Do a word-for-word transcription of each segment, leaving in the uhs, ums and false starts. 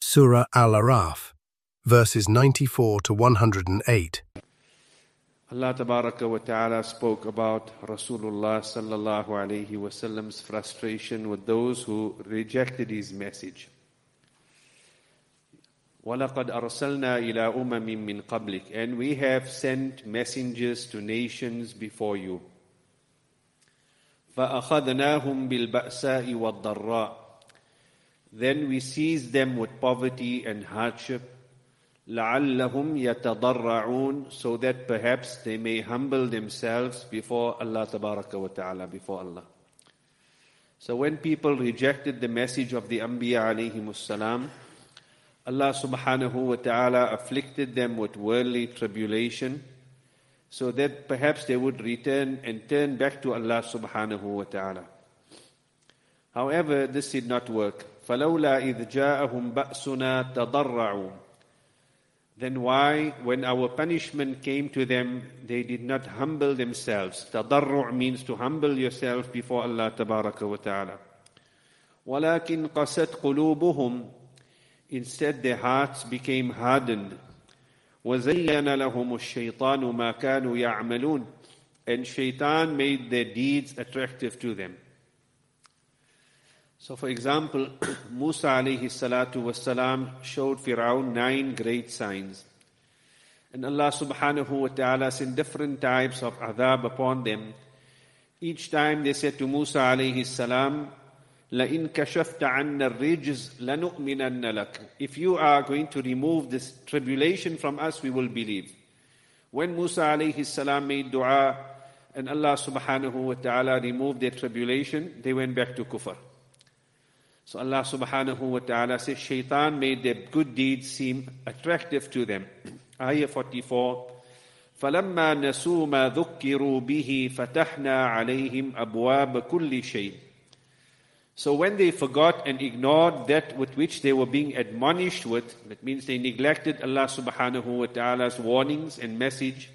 Surah Al-Araf, verses ninety-four to one hundred eight. Allah Tabaraka wa Ta'ala spoke about Rasulullah Sallallahu Alaihi Wasallam's frustration with those who rejected his message. وَلَقَدْ أَرْسَلْنَا إِلَىٰ أُمَمٍ مِّن قَبْلِكَ, and we have sent messengers to nations before you. فَأَخَذْنَاهُمْ بِالْبَأْسَاءِ وَالضَّرَّاءِ, then we seized them with poverty and hardship. لَعَلَّهُمْ يَتَضَرَّعُونَ, so that perhaps they may humble themselves before Allah Tabaraka wa Ta'ala, before Allah. So when people rejected the message of the Anbiya alayhimus salam, Allah Subhanahu wa Ta'ala afflicted them with worldly tribulation, so that perhaps they would return and turn back to Allah Subhanahu wa Ta'ala. However, this did not work. فَلَوْلَا إِذْ جَاءَهُمْ بَأْسُنَا تَضَرَّعُوا, then why, when our punishment came to them, they did not humble themselves? Tadarru' means to humble yourself before Allah Tabaraka wa Ta'ala. وَلَكِنْ قَسَتْ قُلُوبُهُمْ, instead their hearts became hardened. وَزَيَّنَ لَهُمُ الشَّيْطَانُ مَا كَانُوا يَعْمَلُونَ, and shaitan made their deeds attractive to them. So for example, Musa alayhi salatu wasalam showed Fir'aun nine great signs. And Allah subhanahu wa ta'ala sent different types of adhab upon them. Each time they said to Musa alayhi salam, لَإِن كَشَفْتَ عَنَّا الرِّجْزَ لَنُؤْمِنَنَّ لَكَ, if you are going to remove this tribulation from us, we will believe. When Musa alayhi salam made dua and Allah subhanahu wa ta'ala removed their tribulation, they went back to kufr. So Allah subhanahu wa ta'ala says, shaitan made their good deeds seem attractive to them. Ayah forty-four, فَلَمَّا نَسُوا مَا ذُكِّرُوا بِهِ فَتَحْنَا عَلَيْهِمْ أَبْوَابَ كُلِّ شَيْءٍ. So when they forgot and ignored that with which they were being admonished with, that means they neglected Allah subhanahu wa ta'ala's warnings and message,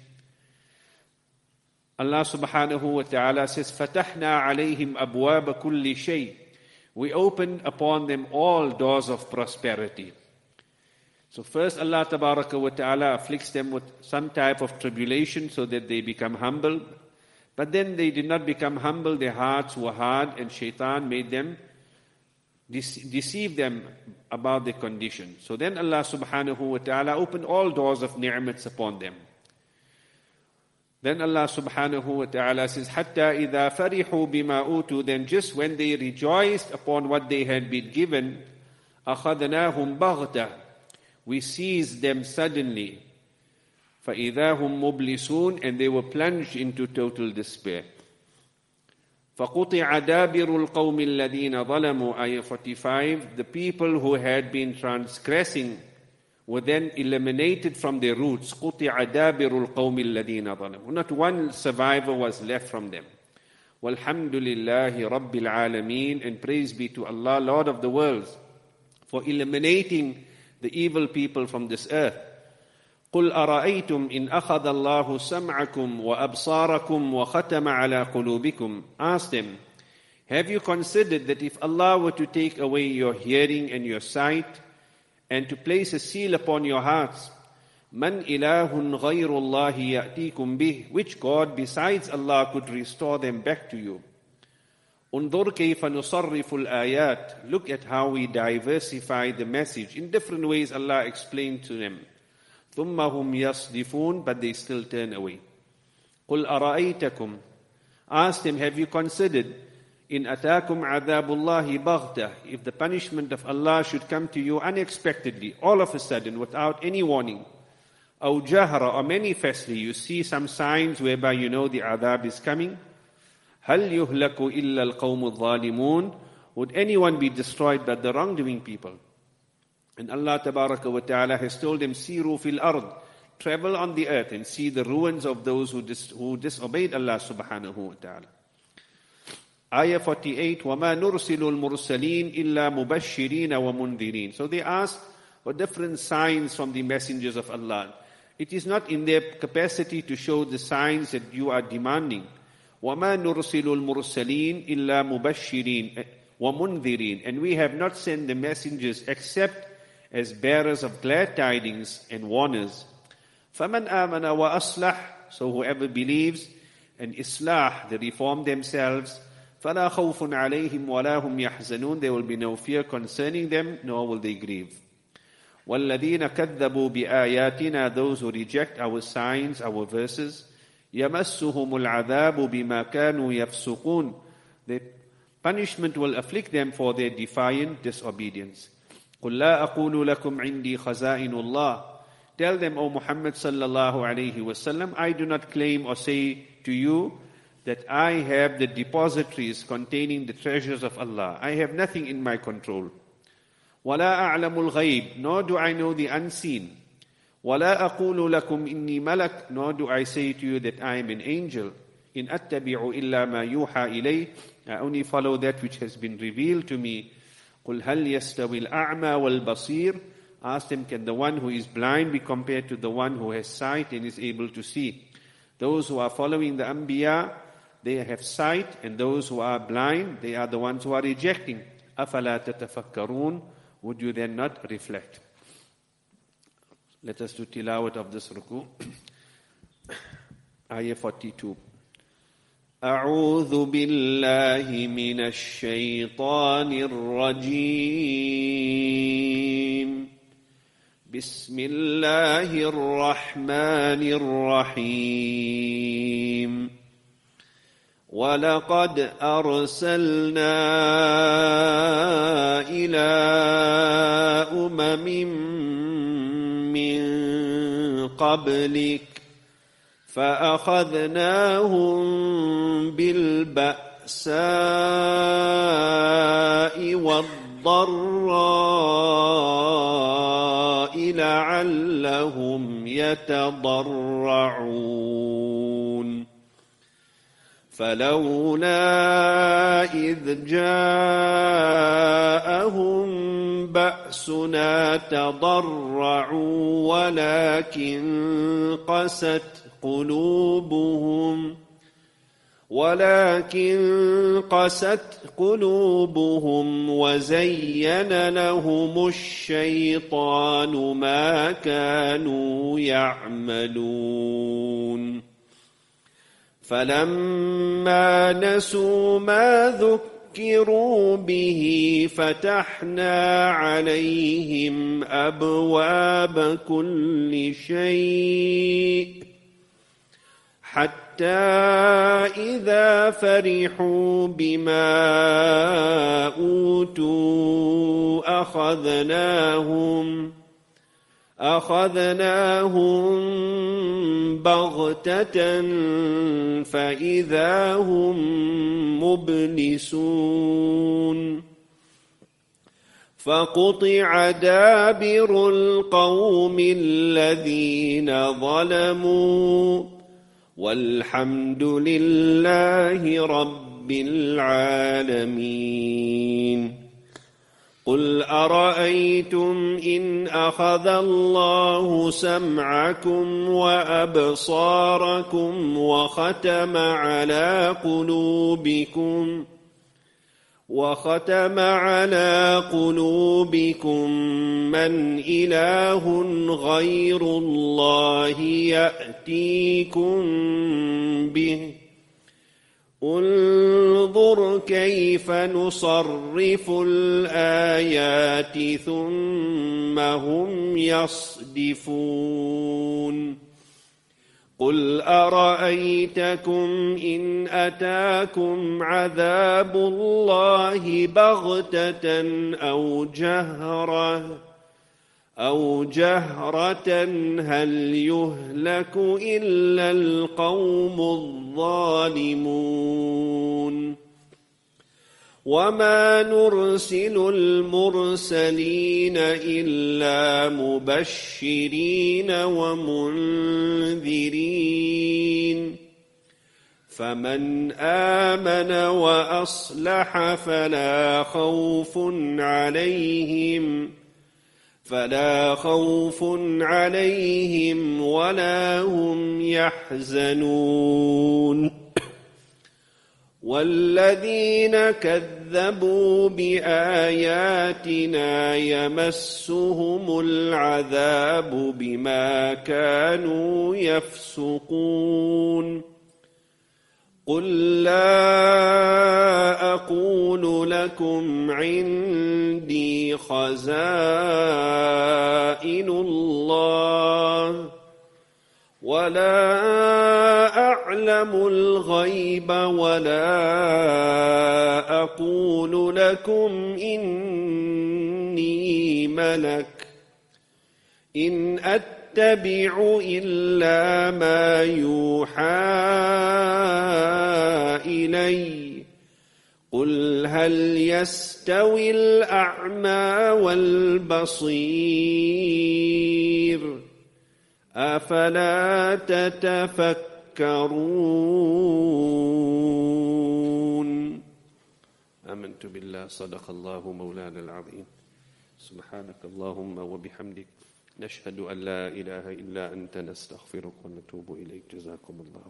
Allah subhanahu wa ta'ala says, فَتَحْنَا عَلَيْهِمْ أَبْوَابَ كُلِّ شَيْءٍ, we opened upon them all doors of prosperity. So first Allah Tabaraka wa Ta'ala afflicts them with some type of tribulation so that they become humble. But then they did not become humble, their hearts were hard, and shaitan made them, dece- deceive them about their condition. So then Allah Subhanahu wa Ta'ala opened all doors of ni'mats upon them. Then Allah Subhanahu wa Ta'ala says, حَتَّى إِذَا فَرِحُوا بِمَا أُوتُوا, then just when they rejoiced upon what they had been given, أَخَذْنَاهُمْ بَغْتَةً, we seized them suddenly. فَإِذَا هُمْ مُبْلِسُونَ, and they were plunged into total despair. فَقُطِعَ دَابِرُ الْقَوْمِ الَّذِينَ ظَلَمُوا, Ayah forty-five, the people who had been transgressing were then eliminated from their roots. قُطِعَ دَابِرُ الْقَوْمِ الَّذِينَ ظَلَمُوا, not one survivor was left from them. وَالْحَمْدُ لِلَّهِ رَبِّ الْعَالَمِينَ, and praise be to Allah, Lord of the worlds, for eliminating the evil people from this earth. قُلْ أَرَأَيْتُمْ إِنْ أَخَذَ اللَّهُ سَمْعَكُمْ وَأَبْصَارَكُمْ وَخَتَمَ عَلَى قُلُوبِكُمْ, ask them, have you considered that if Allah were to take away your hearing and your sight, and to place a seal upon your hearts, مَنْ إِلَهٌ غَيْرُ اللَّهِ يَأْتِيكُمْ بِهِ, which God besides Allah could restore them back to you? انظُرْ كَيْفَ نُصَرِّفُ الْآيَاتِ, look at how we diversify the message. In different ways Allah explained to them. ثُمَّ هُمْ يَصْدِفُونَ, but they still turn away. قُلْ أَرَأَيْتَكُمْ, ask them, have you considered, إِنْ أَتَاكُمْ عَذَابُ اللَّهِ بَغْتَةً, if the punishment of Allah should come to you unexpectedly, all of a sudden, without any warning, أَوْ جَهْرًا, or manifestly, you see some signs whereby you know the adhab is coming, هَلْ يُهْلَكُ إِلَّا الْقَوْمُ الظَّالِمُونَ, would anyone be destroyed but the wrongdoing people? And Allah Tabaraka wa Ta'ala has told them, Siru fil ard, travel on the earth and see the ruins of those who, dis- who disobeyed Allah Subhanahu wa Ta'ala. Ayah forty-eight, وَمَا نُرْسِلُ الْمُرْسَلِينَ إِلَّا مُبَشِّرِينَ وَمُنذِرِينَ. So they ask for different signs from the messengers of Allah. It is not in their capacity to show the signs that you are demanding. وَمَا نُرْسِلُ الْمُرْسَلِينَ إِلَّا مُبَشِّرِينَ وَمُنذِرِينَ. And we have not sent the messengers except as bearers of glad tidings and warners. فَمَنْ آمَنَ وَأَصْلَحَ, so whoever believes and islah, they reform themselves, فَلَا خَوْفٌ عَلَيْهِمْ وَلَا هُمْ يَحْزَنُونَ, there will be no fear concerning them, nor will they grieve. وَالَّذِينَ كَذَّبُوا بِآيَاتِنَا, those who reject our signs, our verses, يَمَسُّهُمُ الْعَذَابُ بِمَا كَانُوا يَفْسُقُونَ, the punishment will afflict them for their defiant disobedience. قُلْ لَا أَقُولُ لَكُمْ عِنْدِي خَزَائِنُ اللَّهِ, tell them, O Muhammad sallallahu alayhi wasallam, I do not claim or say to you that I have the depositories containing the treasures of Allah. I have nothing in my control. وَلَا أَعْلَمُ الْغَيْبِ, nor do I know the unseen. وَلَا أَقُولُ لَكُمْ إِنِّي مَلَكٌ, nor do I say to you that I am an angel. إِنْ أَتَّبِعُ إِلَّا مَا يُوحَى إِلَيْهِ, I only follow that which has been revealed to me. قُلْ هَلْ يَسْتَوِي الْأَعْمَى وَالْبَصِيرُ, ask them, can the one who is blind be compared to the one who has sight and is able to see? Those who are following the Anbiya, they have sight, and those who are blind, they are the ones who are rejecting. أَفَلَا تَتَفَكَّرُونَ, would you then not reflect? Let us do tilawat of this ruku. Ayah forty-two. أعوذ بالله من الشيطان الرجيم بسم الله الرحمن الرحيم ولقد أرسلنا إلى أمم من قبلك فأخذناهم بالبأساء والضراء لعلهم يتضرعون فلولا إذ جاءهم بأسنا تضرعوا ولكن قست قلوبهم ولكن قست قلوبهم وزين لهم الشيطان ما كانوا يعملون فلما نسوا ما ذكروا به فتحنا عليهم أبواب كل شيء حتى إذا فرحوا بما أوتوا أخذناهم أخذناهم بغتة فإذا هم مبلسون فقطع دابر القوم الذين ظلموا والحمد لله رب العالمين قل أرأيتم إن أخذ الله سمعكم وأبصاركم وختم على قلوبكم وختم على قلوبكم من إله غير الله يأتيكم به انظر كيف نصرف الآيات ثم هم يصدفون قل أرأيتكم إن أتاكم عذاب الله بغتة أو جهرة أو جهرة هل يهلك إلا القوم الظالمون وما نرسل المرسلين إلا مبشرين ومنذرين فمن آمن وأصلح فلا خوف عليهم فلا خوف عليهم ولا هم يحزنون والذين كذبوا كذبوا بآياتنا يمسهم العذاب بما كانوا يفسقون قل لا أقول لكم عندي خزائن الله ولا أعلم الغيب ولا أقول لكم إني ملك إن أتبع إلا ما يوحى إلي قل هل يستوي الأعمى والبصير أفلا تتفكرون آمنت بالله صدق الله مولانا العظيم سبحانك اللهم وبحمدك نشهد أن لا إله إلا أنت نستغفرك ونتوب إليك جزاكم الله